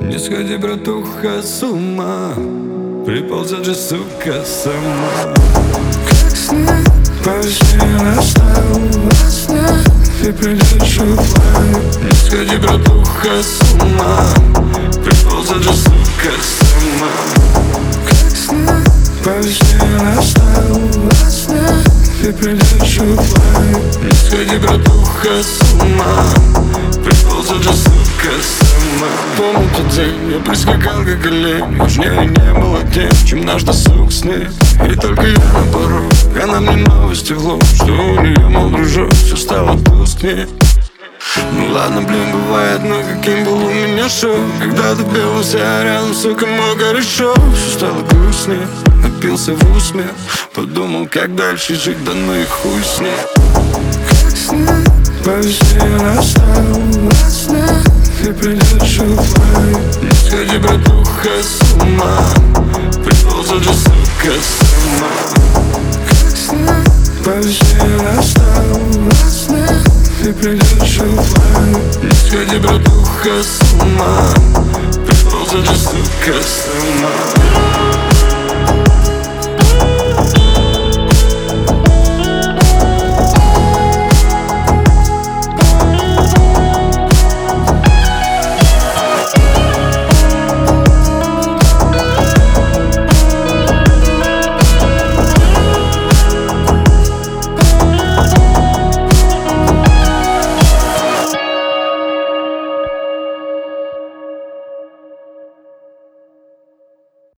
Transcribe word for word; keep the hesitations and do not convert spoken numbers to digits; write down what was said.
Не сходи, братуха, с ума, приползет же, сука, сама. Как снег по весне растаял во сне, и придет шуфлай. Не сходи, братуха, с ума, приползет же, сука, сама. Как снег по весне растаял во сне, и придет шуфлай. Не сходи, братуха, с ума, приползет же, сука, сама. Помню тот день, я прискакал как олень. Важнее не было тем, чем наш досуг сны. И только я на порог, она мне новости в лоб, что у нее, мол, дружок, все стало тускнее. Ну ладно, блин, бывает, но каким был у меня шок, когда ты белился, а рядом, сука, мой корешок. Все стало грустнее, напился в усмех, подумал, как дальше жить, да ну и хуй с ней. Как снег по весне растаял во сне, и придет шуфлай. Не сходи, братуха, с ума, приползет же, сука, сама. Как снег по весне растаял во сне, и придет шуфлай. Не сходи, братуха, с ума, приползет же, сука, сама.